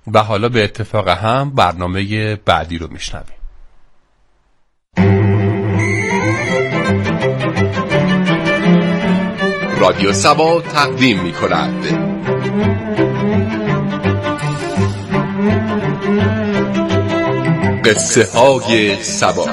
و حالا به اتفاق هم برنامه بعدی رو میشنویم. رادیو سبا تقدیم می‌کند قصه های سبا.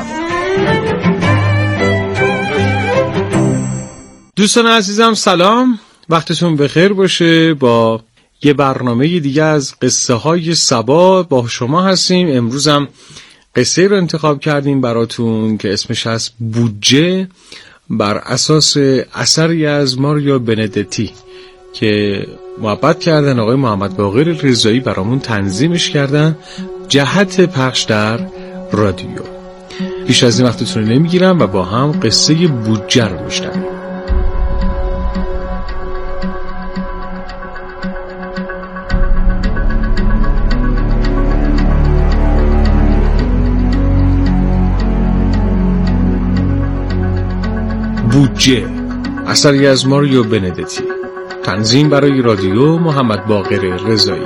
دوستان عزیزم سلام، وقتتون بخیر باشه. با یه برنامه دیگه از قصه های سبا با شما هستیم. امروز هم قصه رو انتخاب کردیم براتون که اسمش هست بودجه، بر اساس اثری از ماریو بندتی که محبت کردن آقای محمد باقر رضایی، برامون تنظیمش کردن. جهت پخش در رادیو. بیش از این وقتتون رو نمیگیرم و با هم قصه بودجه رو میشنویم. بودجه، اثری از ماریو بندتی، تنظیم برای رادیو محمد باقر رضایی.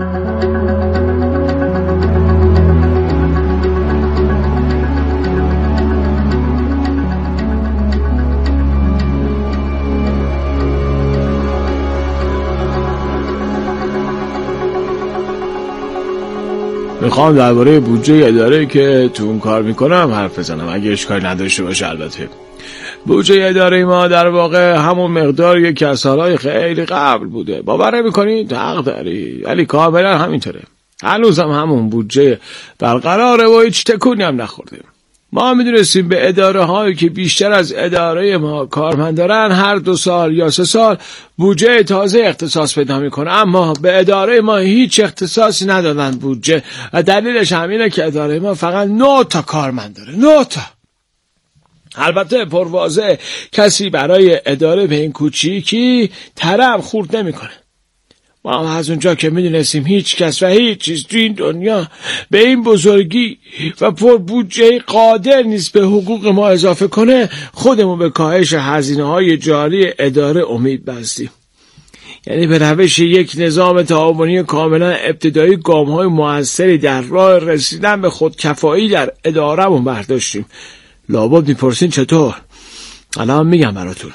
میخوام درباره بودجه اداره که تو اون کار میکنم حرف بزنم، اگه اشکالی نداشته باشه. البته بودجه اداره ما در واقع همون مقداریه که از سالهای خیلی قبل بوده. باور نمی‌کنید؟ حق داری، ولی کاملا همینطوره. هنوز هم همون بودجه برقراره و هیچ تکونی هم نخورده. ما میدونستیم به اداره هایی که بیشتر از اداره ما کارمند دارن هر 2 سال یا 3 سال بودجه تازه اختصاص پیدا میکنه، اما به اداره ما هیچ اختصاصی ندادن بودجه. و دلیلش همینه که اداره ما فقط 9 تا کارمند داره. 9 تا. البته پرواضح کسی برای اداره به این کوچیکی طرف خورد نمیکنه. ما هم از اونجا که میدونستیم هیچ کس و هیچ چیز تو این دنیا به این بزرگی و پر بودجه قادر نیست به حقوق ما اضافه کنه، خودمون به کاهش هزینه‌های جاری اداره امید بستیم. یعنی به روش یک نظام تعاونی کاملا ابتدایی گام‌های موثری در راه رسیدن به خودکفایی در اداره‌مون برداشتیم. لابد میپرسین چطور؟ الان میگم براتون.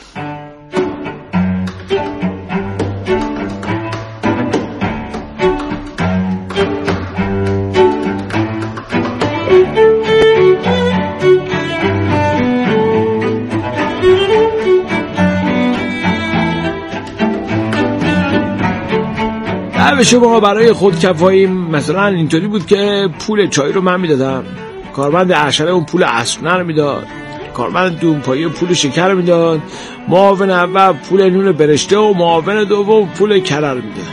روش ما برای خودکفایی مثلا اینطوری بود که پول چای رو من میدادم، کارمند اشاره اون پول اسونه رو میداد، کارمند دونپایی پول شکر میداد، معاون اول پول نون برشته و معاون دوم پول کره رو میداد.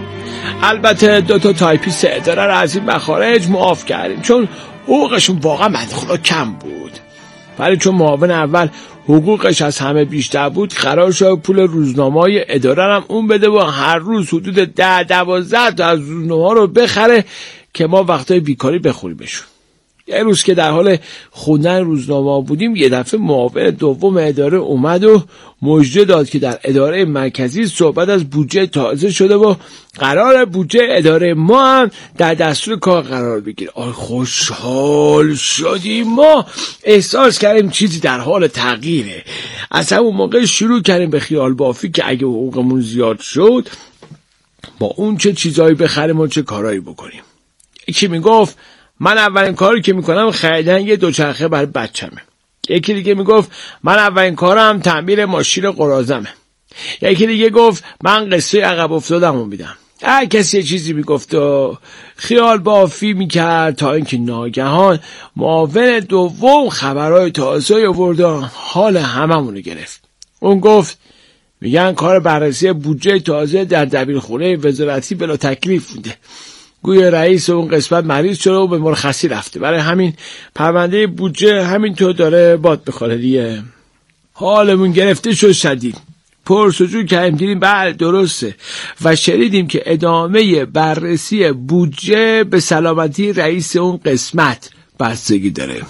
البته 2 تا تایپیست اداره رو از این مخارج معاف کردیم چون حقوقشون واقعا بنده خدا کم بود. ولی چون معاون اول حقوقش از همه بیشتر بود، قرار شد پول روزنامه‌های اداره هم اون بده و هر روز حدود 10-12 تا از روزنامه‌ها رو بخره که ما وقتای بیکاری بخوریمشون. یه روز که در حال خوندن روزنامه بودیم، یه دفعه معاون دوم اداره اومد و مژده داد که در اداره مرکزی صحبت از بودجه تازه شده و قرار بودجه اداره ما هم در دستور کار قرار بگیره. آی خوشحال شدیم، ما احساس کردیم چیزی در حال تغییره. از همون موقع شروع کردیم به خیال بافی که اگه حقوقمون زیاد شد با اون چه چیزایی بخریم و چه کارایی بکنیم. یکی میگفت من اولین کاری که میکنم خریدن یه دوچرخه برای بچمه. یکی دیگه میگفت من اولین کارم تعمیر ماشین قراضمه. یکی دیگه گفت من قصه عقب افتادمو میدم. هر کسی یه چیزی میگفت و خیال بافی میکرد تا اینکه ناگهان معاون دوم خبرهای تازه آورد و حال هممونو گرفت. اون گفت میگن کار بررسی بودجه تازه در دبیرخونه وزارتی بلا تکلیف بوده. گویا رئیس اون قسمت مریض شده و به مرخصی رفته، برای همین پرونده بودجه همینطور داره باد بخوره دیگه. حالمون گرفته شد شدید. پرسجو کردیم، دیدیم بله درسته و شنیدیم که ادامه بررسی بودجه به سلامتی رئیس اون قسمت بستگی داره.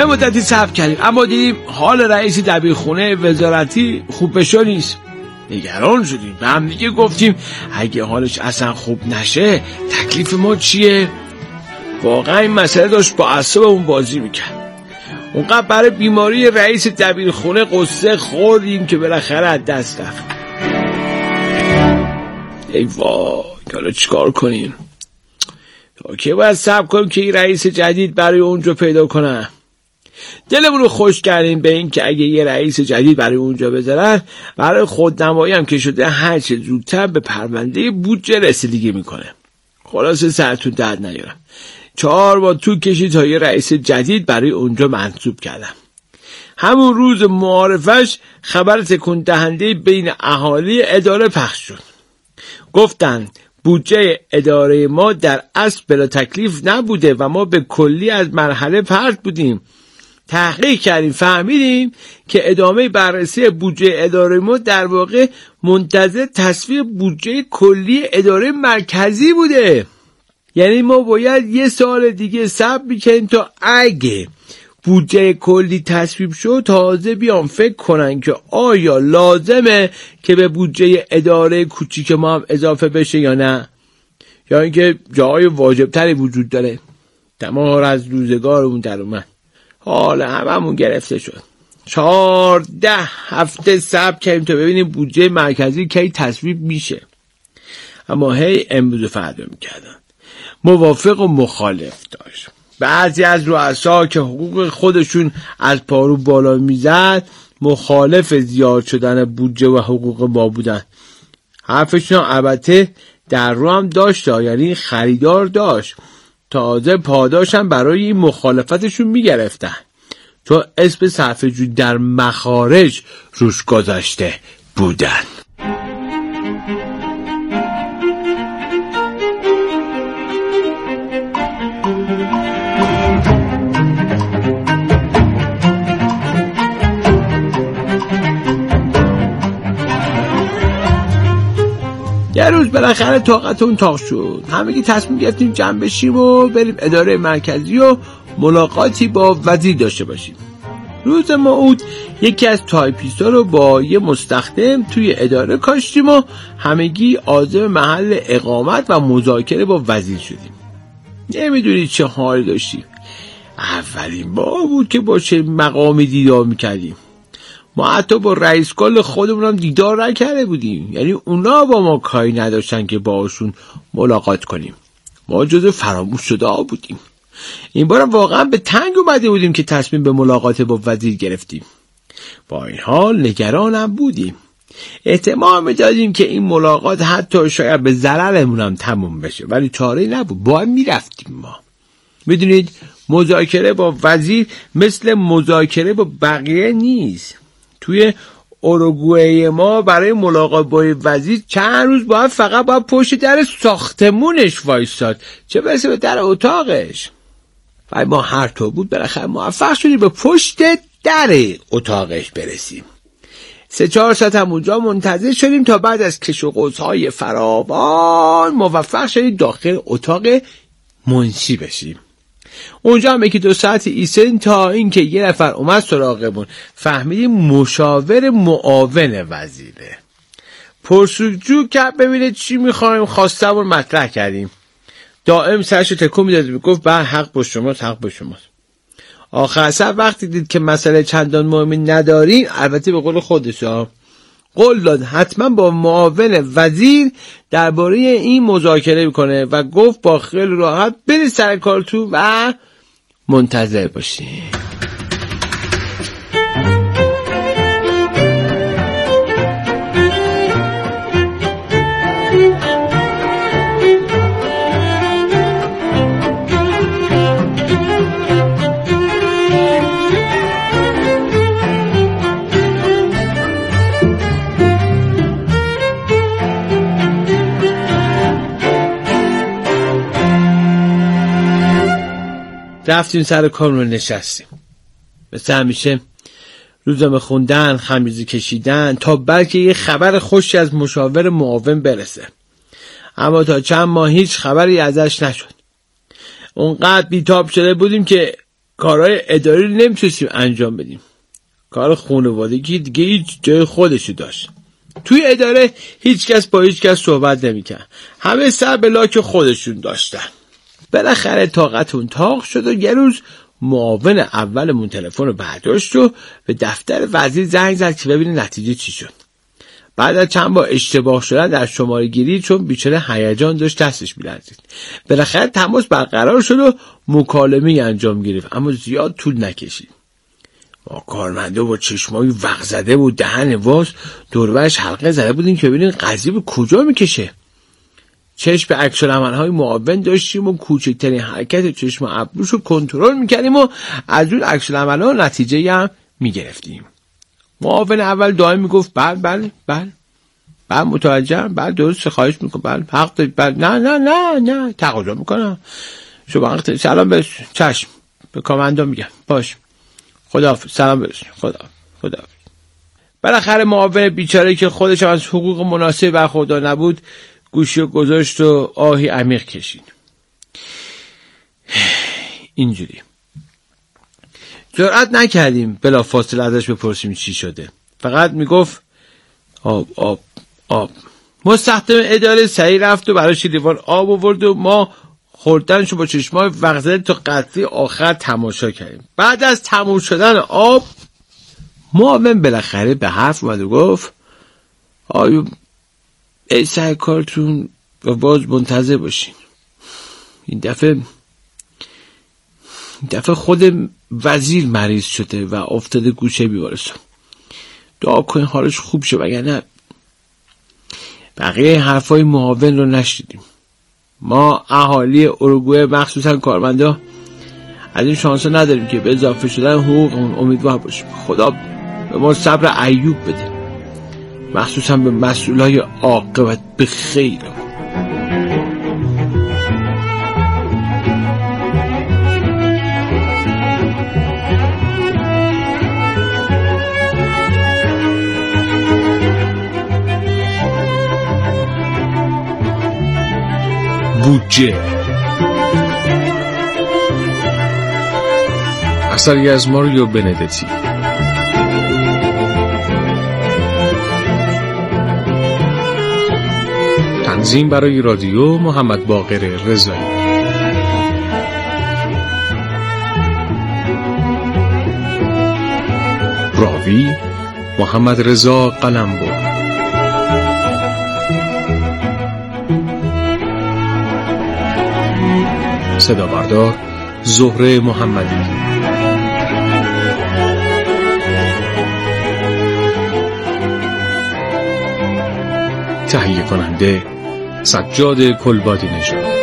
مدتی صبر کردیم، اما دیدیم حال رئیس دبیرخونه وزارتی خوب بشو نیست. نگران شدیم، به هم دیگه گفتیم اگه حالش اصلا خوب نشه تکلیف ما چیه؟ واقعا این مسئله داشت با اعصابمون بازی میکرد. اونقدر برای بیماری رئیس دبیرخونه قصه خوردیم که بالاخره از دست رفت. ای وای، حالا چیکار کنیم؟ تا که باید صبر کنیم که این رئیس جدید برای اونجا پیدا کنه. دلمون رو خوش کردیم به این که اگه یه رئیس جدید برای اونجا بذارن، برای خودنمایی هم که شده هر چه زودتر به پرونده بودجه رسیدگی میکنه. خلاصه سرتون درد نیارم، 4 بار طول کشید تا یه رئیس جدید برای اونجا منصوب کردم. همون روز معارفش خبر تکون دهنده بین اهالی اداره پخش شد. گفتن بودجه اداره ما در اصل بلا تکلیف نبوده و ما به کلی از مرحله پرت بودیم. تحقیق کردیم، فهمیدیم که ادامه بررسی بودجه اداره ما در واقع منتظر تصویب بودجه کلی اداره مرکزی بوده. یعنی ما باید 1 سال دیگه صبر می‌کنیم تا اگه بودجه کلی تصویب شد تازه بیان فکر کنن که آیا لازمه که به بودجه اداره کوچیک ما هم اضافه بشه یا نه، یا اینکه جای واجبتری وجود داره. دمار از روزگارمون در اومد، حالا هممون گرفته شد. 14 هفته صبر کردیم تا ببینیم بودجه مرکزی کی تصویب میشه، اما هی امروز و فردا میکردن. موافق و مخالف داشت. بعضی از رؤسا که حقوق خودشون از پارو بالا میزد مخالف زیاد شدن بودجه و حقوق ما بودن. حرفشون البته در رو هم داشت، یعنی خریدار داشت. تازه پاداشم برای این مخالفتشون میگرفتن، تو اسم صرفه‌جویی در مخارج روش گذاشته بودن. یه روز بالاخره طاقتون تاق شد، همگی تصمیم گرفتیم جمع بشیم و بریم اداره مرکزی و ملاقاتی با وزیر داشته باشیم. روز موعود یکی از تایپیستا رو با یه مستخدم توی اداره کاشتیم و همگی عازم محل اقامت و مذاکره با وزیر شدیم. نمیدونید چه حالی داشتیم. اولین بار بود که با چه مقامی دیدار میکردیم. ما حتی با رئیس کل خودمون هم دیدار نکرده بودیم، یعنی اونا با ما کاری نداشتن که باهاشون ملاقات کنیم. ما جزو فراموش شده ها بودیم. این بارم واقعا به تنگ اومده بودیم که تصمیم به ملاقات با وزیر گرفتیم. با این حال نگرانم بودیم. احتمال میدادیم که این ملاقات حتی شاید به ضررمون هم تموم بشه، ولی چاره‌ای نبود، باید میرفتیم. ما میدونید مذاکره با وزیر مثل مذاکره با بقیه نیست. توی اوروگوئه ما برای ملاقات با وزیر چند روز فقط پشت در ساختمونش وایساد، چه برسه به در اتاقش. و ما هر طور بود بالاخره موفق شدیم به پشت در اتاقش برسیم. 3-4 ساعت هم اونجا منتظر شدیم تا بعد از کش و قوس‌های فراوان موفق شدیم داخل اتاق منشی بشیم. اونجا هم 1-2 ساعت ایستادیم تا اینکه یه نفر اومد سراغمون. فهمیدیم مشاور معاون وزیره. پرسجو کرد ببینه چی میخوایم، خواستمون مطرح کردیم. دائم سرشو تکون میداد، میگفت بله حق با شماست، حق با شماست. آخر سر وقتی دید که مسئله چندان مهمی نداریم، البته به قول خودش قول داد حتما با معاون وزیر درباره این مذاکره میکنه و گفت با خیال راحت برید سر کارتون و منتظر باشین. رفتیم سر کار رو نشستیم. مثل همیشه روزنامه خوندن، خمیزه کشیدن تا بلکه یه خبر خوشی از مشاور معاون برسه. اما تا چند ماه هیچ خبری ازش نشد. اونقدر بیتاب شده بودیم که کارهای اداری نمیتونستیم انجام بدیم. کار خانوادگی دیگه هیچ جای خودشو داشت. توی اداره هیچ کس با هیچ کس صحبت نمیکرد. همه سر به لاک خودشون داشتن. بالاخره طاقتون تاق شد و یه روز معاون اولمون تلفن رو برداشت و به دفتر وزیر زنگ زد که ببینه نتیجه چی شد. بعد از چند بار اشتباه شدن در شماره گیری، چون بیچاره هیجان داشت دستش می‌لرزید، بالاخره تماس برقرار شد و مکالمه انجام گرفت، اما زیاد طول نکشید. ما کارمنده با چشمای وق زده و دهن واز دور و برش حلقه زده بودیم که ببینیم قضیه به کجا میکشه. چشم به عکس‌العمل‌های معاون داشتیم و کوچکترین حرکت چشم و ابروشو کنترل میکردیم و از اون عکس‌العمل‌ها نتیجه هم میگرفتیم. معاون اول دائم میگفت بله متوجهم، بله درست، خواهش میکنم، بله حق دارید، بله نه تقاضا میکنم شما وقت سلام برس، چشم به کامندا میگم، باش، خداحافظ، سلام برس، خداحافظ. بالاخره معاون بیچاره که خودش از حقوق مناسب برخوردار نبود گوشی رو گذاشت و آهی عمیق کشید. اینجوری جرأت نکردیم بلافاصله ازش بپرسیم چی شده. فقط میگفت آب. مستخدم اداره سریع رفت و براش لیوان آب آورد و ما خوردنشو با چشمای وقزده تا قطعه آخر تماشا کردیم. بعد از تموم شدن آب معاون بالاخره به حرف اومد و گفت ای سر کارتون و باز منتظر باشین. این دفعه خود وزیر مریض شده و افتاده گوشه بیمارستان. دعا کنین حالش خوب شه، وگرنه بقیه حرفای معاون رو نشدیدیم. ما اهالی اروگوئه مخصوصا کارمندا از این شانس نداریم که به اضافه شدن حقوقمون امیدوار باشیم. خدا به ما صبر ایوب بده، مخصوصا به مسئولای عاقبت به خیر. بودجه اثری از ماریو بندتی. تنظیم برای رادیو محمد باقر رضایی. راوی محمد رضا قلمبر. صدا بردار زهره محمدی. تهیه کننده سجاد کلبادی نژاد.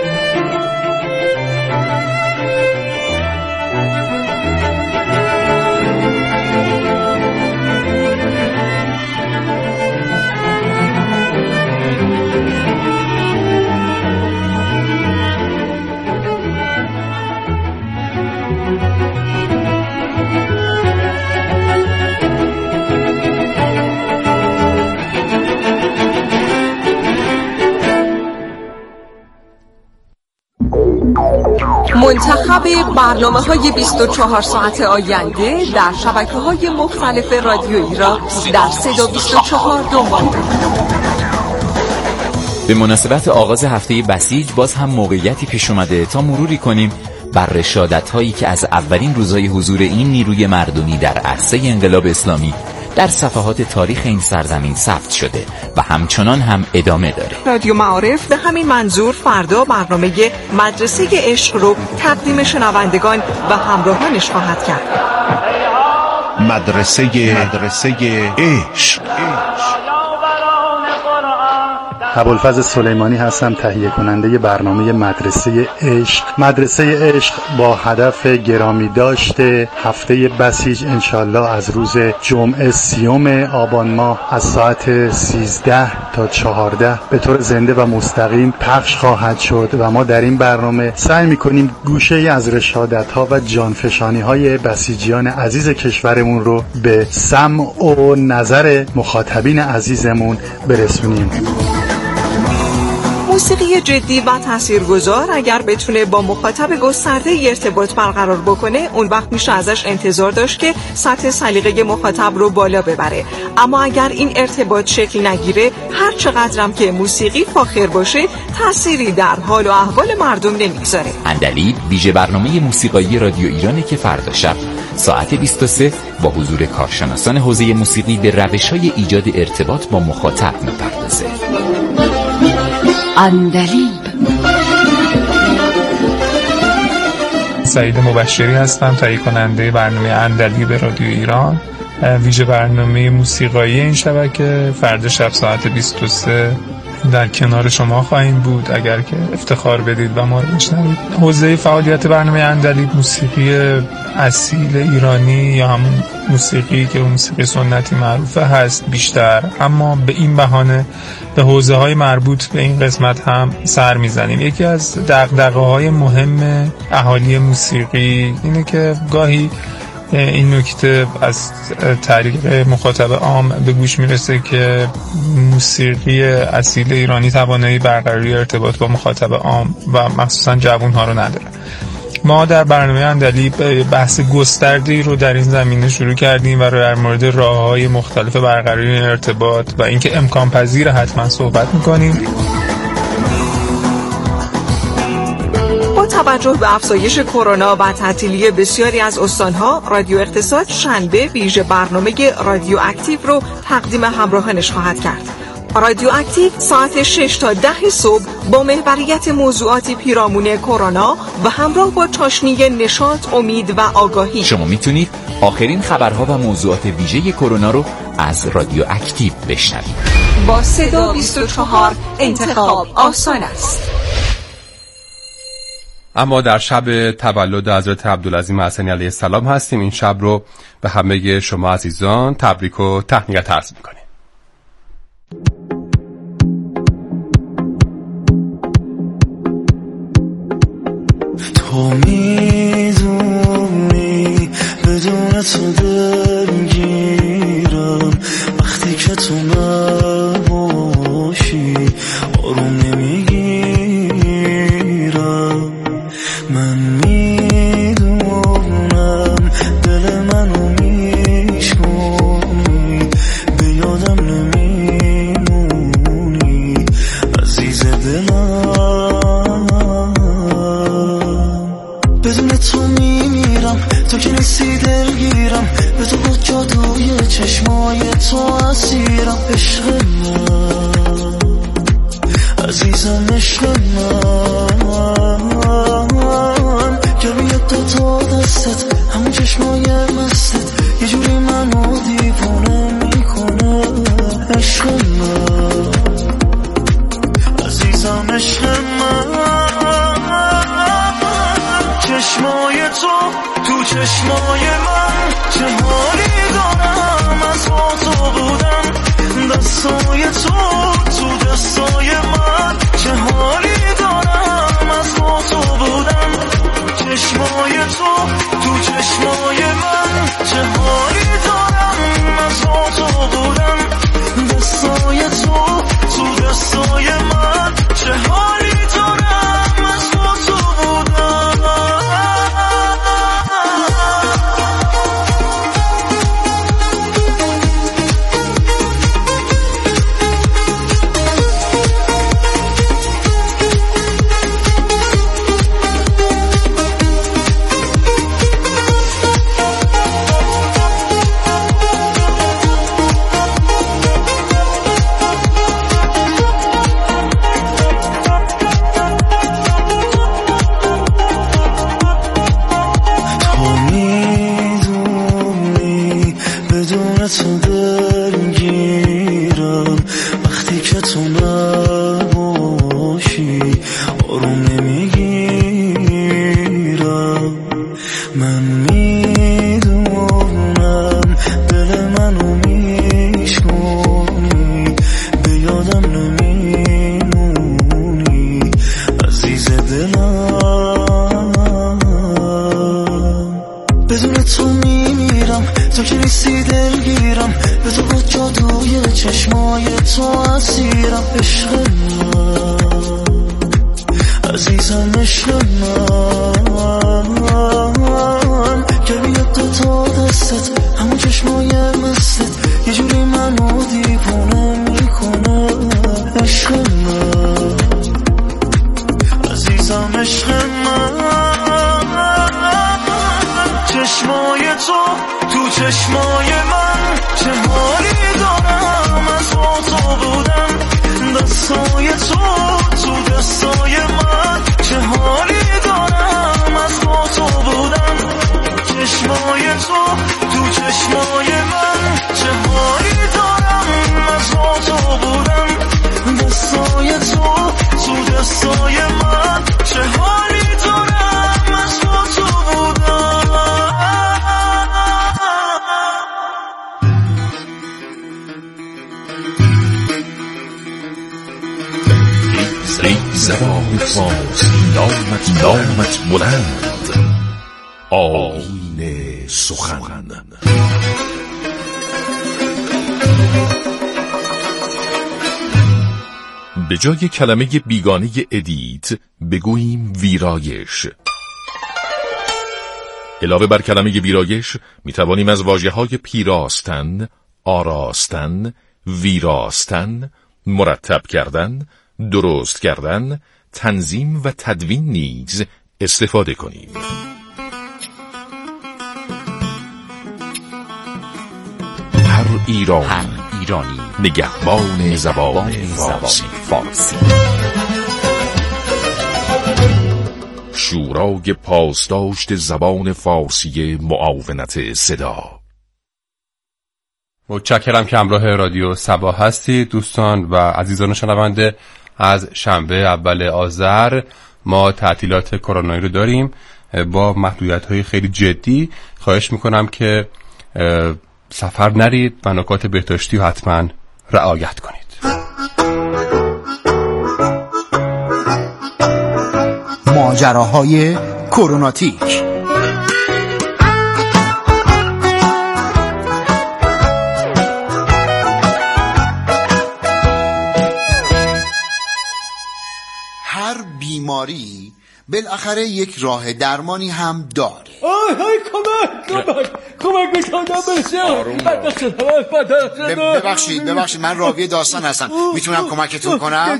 منتخب برنامه‌های 24 ساعت آینده در شبکه‌های مختلف رادیویی را در صدا 24 دنبال کنید. به مناسبت آغاز هفته بسیج باز هم موقعیتی پیش اومده تا مروری کنیم بر رشادت‌هایی که از اولین روزهای حضور این نیروی مردمی در عرصه انقلاب اسلامی در صفحات تاریخ این سرزمین ثبت شده و همچنان هم ادامه داره. رادیو معارف به همین منظور فردا برنامه مدرسه عشق رو تقدیم شنوندگان و همراهانش خواهد کرد. مدرسه عشق. ابوالفضل سلیمانی هستم، تهیه کننده برنامه مدرسه عشق. مدرسه عشق با هدف گرامی داشته هفته بسیج انشالله از روز جمعه 30 آبان ماه از ساعت 13 تا 14 به طور زنده و مستقیم پخش خواهد شد و ما در این برنامه سعی می‌کنیم گوشه‌ای از رشادت‌ها و جانفشانی‌های بسیجیان عزیز کشورمون رو به سمع و نظر مخاطبین عزیزمون برسونیم. موسیقی جدی و تاثیرگذار اگر بتونه با مخاطب گسترده ارتباط برقرار بکنه، اون وقت میشه ازش انتظار داشت که سطح سلیقه مخاطب رو بالا ببره. اما اگر این ارتباط شکل نگیره، هر چقدرم که موسیقی فاخر باشه، تأثیری در حال و احوال مردم نمیگذاره. عندلیب ویژه برنامه موسیقایی رادیو ایرانی که فردا شب ساعت 23 با حضور کارشناسان حوزه موسیقی به روش‌های ایجاد ارتباط با مخاطب می‌پردازه. عندلیب. سعید مبشری هستم، تهیه کننده برنامه عندلیب رادیو ایران. ویژه برنامه موسیقایی این شبکه فردا شب ساعت 23 در کنار شما خواهیم بود اگر که افتخار بدید و ما رو بشنوید. حوزه فعالیت برنامه عندلیب موسیقی اصیل ایرانی یا همون موسیقی که موسیقی سنتی معروفه هست بیشتر، اما به این بهانه به حوزه‌های مربوط به این قسمت هم سر میزنیم. یکی از دغدغه‌های مهم اهالی موسیقی اینه که گاهی این نکته از طریق مخاطب عام به گوش میرسه که موسیقی اصیل ایرانی توانایی برقراری ارتباط با مخاطب عام و مخصوصا جوان‌ها رو نداره. ما در برنامه عندلیب بحث گسترده‌ای رو در این زمینه شروع کردیم و در مورد راه‌های مختلف برقراری ارتباط و اینکه امکان پذیر حتما صحبت می‌کنیم. با توجه به افزایش کرونا و تعطیلی بسیاری از استان‌ها، رادیو اقتصاد شنبه ویژه برنامه رادیو اکتیو رو تقدیم همراهانش خواهد کرد. رادیو اکتیو ساعت 6 تا 10 صبح با محوریت موضوعاتی پیرامون کرونا و همراه با چاشنی نشاط، امید و آگاهی. شما میتونید آخرین خبرها و موضوعات ویژه کرونا رو از رادیو اکتیو بشنوید. با صدا 24 انتخاب آسان است. اما در شب تولد حضرت عبدالعظیم حسنی علیه السلام هستیم. این شب رو به همه شما عزیزان تبریک و تهنیت عرض می‌کنیم. تو میدونی بدون تو دلگیرم، وقتی که تو نباشی آروم نمیگیرم. من میدونم دل منو میشکنی، به یادم نمیمونی عزیز دلم. بدون تو میمیرم، تو که نیستی دلگیرم، به تو با جادوی چشمای تو اسیرم. عشق من عزیزم، عشق من گرمیت تا دستت، همون چشمای مستت یه جوری منو دیوونه میکنه. عشق من عزیزم، عشق من چشمای تو چشمای من چه حالی دارم، از با تو بودم دستای تو دستای من چه حالی دارم، از با تو بودم چشمای تو چشمای من چه حالی دارم، از با تو بودم دستای تو دستای من چه حالی دارم، از با تو بودم. چشمای تو اسیرم. عشق من عزیزم عشق من که بیاد دو تا دستت همون چشمای مستت یه جوری منو دیوونه میکنه عشق من عزیزم عشق من چشمای تو چشمای من چه حالی دارم از با تو بودم دستای تو دستای من چه حالی دارم از با تو بودم چشمای تو چشمای من چه حالی دارم از با تو بودم دستای تو دستای من چه حالی دارم از با تو بودم زبان فارسی نامت بلند آیین سخن به جای کلمه بیگانه ادیت بگوییم ویرایش. علاوه بر کلمه ویرایش میتوانیم از واژه‌های پیراستن، آراستن، ویراستن، مرتب کردن، درست کردن، تنظیم و تدوین نیز استفاده کنیم. هر ایرانی نگهبان زبان فارسی. شورای پاسداشت زبان فارسی معاونت صدا. متشکرم که همراه رادیو صبا هستید دوستان و عزیزان شنونده. از شنبه اول آذر ما تعطیلات کرونایی رو داریم با محدودیت‌های خیلی جدی. خواهش میکنم که سفر نرید و نکات بهداشتی رو حتما رعایت کنید. ماجراهای کروناتیک. هر بیماری بالاخره یک راه درمانی هم داره. کمک ببخشید من راوی داستان هستم، میتونم کمکتون کنم؟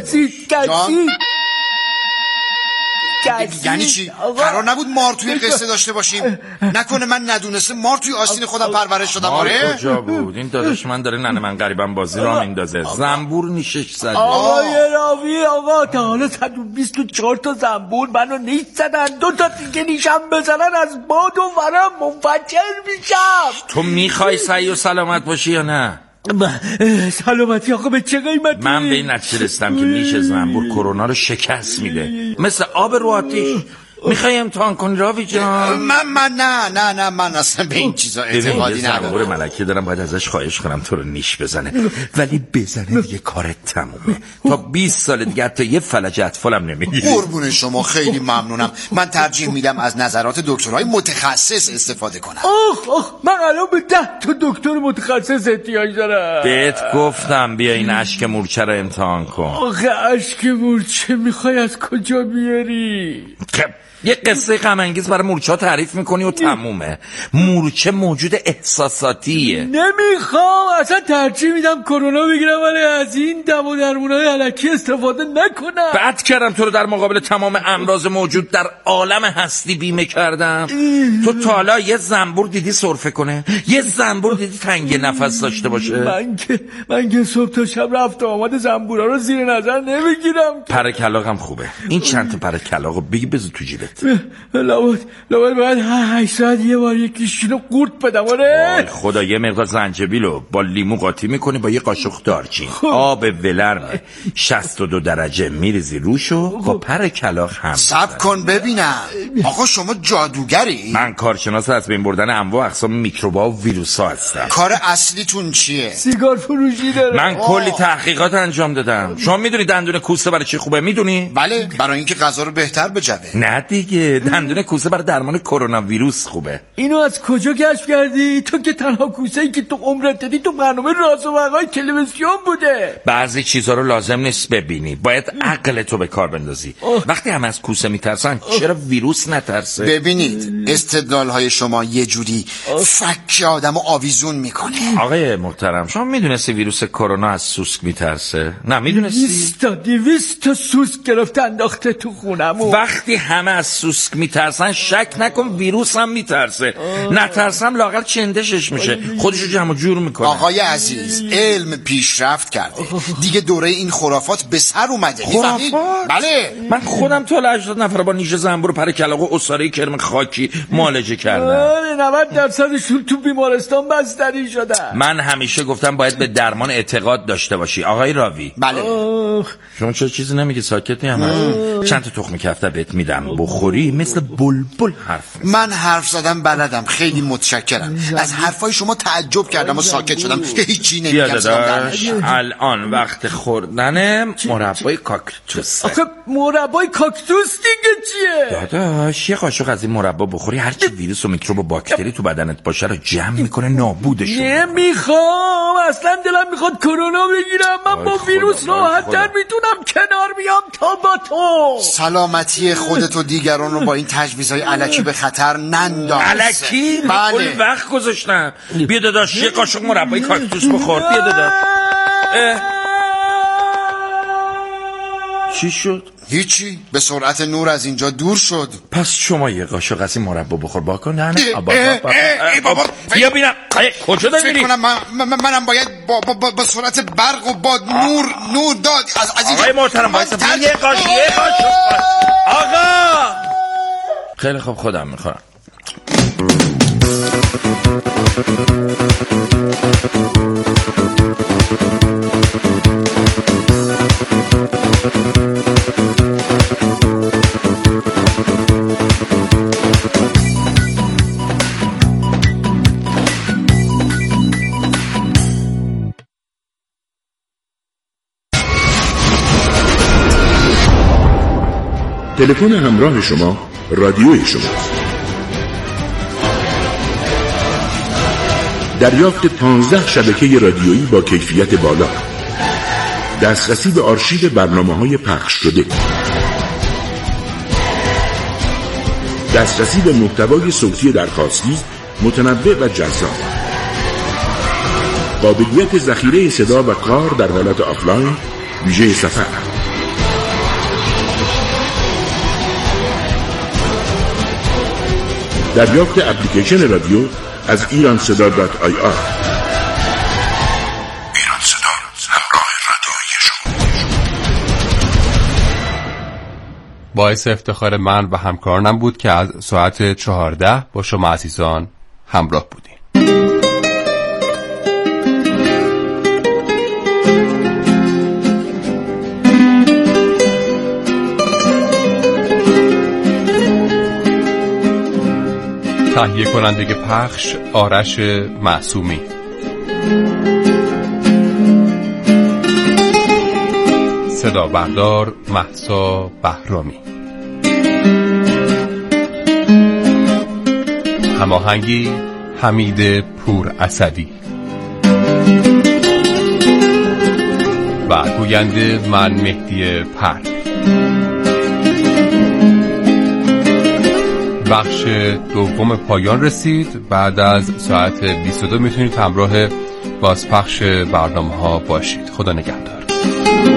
یعنی چی؟ قرار نبود مار توی قصه داشته باشیم؟ نکنه من ندونسته مار توی آستین خودم پرورش شدم؟ آره کجا بود؟ این داداش من داره ننه من غریبم بازی را میندازه. زنبور نیشش زده. آقای راوی آقا تا حالا 124 تا زنبور منو نیش زدن، 2 تا دیگه نیشم بزنن از باد و ورم منفجر میشم. تو میخوای صحیح و سلامت باشی یا نه؟ سلامتی آقا به چه قیمتی؟ من به این نتیجه رسیدم که نیش زنبور کرونا رو شکست میده، مثل آب رو آتیش. میخوای امتحان کنی راوی جان؟ من نه من اصلا به این چیزا اعتقادی ندارم. زنبور ملکی دارم، باید ازش خواهش کنم تو رو نیش بزنه، ولی بزنه دیگه کارت تمومه. تا 20 سال دیگه حتی یه فلج اطفالم نمیگیری. قربون شما خیلی ممنونم. من ترجیح میدم از نظرات دکترهای متخصص استفاده کنم. من الان به 10 تا دکتر متخصص احتیاج دارم. بهت گفتم بیا این اشک مورچه رو امتحان کن. آخه اشک مورچه میخوای از کجا بیاری؟ یه قصه غم انگیز برای مورچه ها تعریف میکنی و تمومه. مورچه موجود احساساتیه. نمیخوام، اصلا ترجیح میدم کرونا بگیرم ولی از این دم و درمونای الکی استفاده نکنم. بد کردم تو رو در مقابل تمام امراض موجود در عالم هستی بیمه کردم. تو تا حالا یه زنبور دیدی سرفه کنه؟ یه زنبور دیدی تنگ نفس داشته باشه؟ من که صبح تا شب رفت آمد زنبورا رو زیر نظر نمیگیرم. پر کلاغم خوبه. این چند تا پر کلاغو بگی بذار تو جیبت. لابد باید 8 ساعت یه بار یکیشونو قورت بدم. آره خدا یه مقدار زنجبیلو با لیمو قاطی میکنی با یه قاشق دارچین، آب ولرمه 62 درجه میریزی روشو با پر کلاغ هم. صبر کن ببینم. آقا شما جادوگری؟ من کارشناس از بین بردن انواع اقسام میکروبا و ویروسا هستم. کار اصلیتون چیه؟ سیگار فروشی داره. من کلی تحقیقات انجام دادم. شما میدونی دندون کوسه برای چی خوبه؟ میدونی؟ بله، برای اینکه غذا رو بهتر بجوه. ندی دیگه. دندون کوسه برای درمان کرونا ویروس خوبه. اینو از کجا کشف کردی؟ تو که تنها کوسه‌ای که تو عمرت دیدی تو برنامه راز و وقایع تلویزیون بوده. بعضی چیزا رو لازم نیست ببینی، باید عقل تو به کار بندازی. وقتی هم از کوسه میترسن چرا ویروس نترسه؟ ببینید استدلال‌های شما یه جوری فک آدمو آویزون میکنه. آقای محترم شما میدونستی ویروس کرونا از سوسک میترسه؟ نه میدونستی؟ 200 تا سوسک گرفته انداخته تو خونمون. وقتی همه از سوسک میترسن شک نکن ویروس هم میترسه. نترسم لااقل چندشش میشه، خودشو جمع جور میکنه. آقای عزیز علم پیشرفت کرده دیگه، دوره این خرافات به سر اومده. خرافات؟ بله من خودم تا 80 نفر با نیش زنبور، پر کلاغ و اساره کرم خاکی معالجه کردم. 90% تو بیمارستان بستری شدن. من همیشه گفتم باید به درمان اعتقاد داشته باشی. آقای راوی بله شما چه چیزی نمیگی؟ ساکت میام. چند تا تخم کفته بهت میدم بخوری مثل بلبل حرف. من حرف زدم بلدم، خیلی متشکرم. از حرفای شما تعجب کردم و ساکت شدم که هیچی نمیگم. الان وقت خوردن مربای کاکتوس. آخه مربای کاکتوس دیگه چیه؟ داداش یه قاشق از این مربا بخوری هرچی ویروس و میکروب و باکتری تو بدنت باشه رو جمع میکنه، نابودش. نمیخوام، اصلا دلم میخواد کرونا بگیرم. من با ویروس راحت‌تر میتونم کنار بیام تا با تو. سلامتی خودت و دیگران رو با این تجویزهای الکی به خطر ننداز. الکی؟ کل وقت گذاشتم. بیا داداش یه قاشق مربای کاکتوس بخور. بیا داداش. چی شد؟ هیچی، به سرعت نور از اینجا دور شد. پس شما یه قاشق از این مربا بخور. باکن نه بابا بیا بینم کجا داری میری؟ فکر کنم منم باید با سرعت برق و با نور داد از این. آقای محترم باید یه قاشق آقا. خیلی خوب خودم میخورم. تلفن همراه شما رادیوی شماست. دریافت 15 شبکه رادیویی با کیفیت بالا، دسترسی به آرشیو برنامه‌های پخش شده، دسترسی به محتوای صوتی درخواستی متنوع و جذاب، قابلیت ذخیره صدا و کار در حالت آفلاین ویژه سفر، دریافت اپلیکیشن رادیو از ایرانصدا.ir. ایرانصدا، همراه رادیوی شما. باعث افتخار من و همکارانم بود که از ساعت 14 با شما عزیزان همراه بودیم. تهیه کننده پخش آرش معصومی، صدا بردار مهسا بهرامی، هماهنگی حمید پور اسدی و گوینده من مهدی پر. بخش دوم پایان رسید. بعد از ساعت 22 میتونید همراه بازپخش برنامه ها باشید. خدا نگهدار.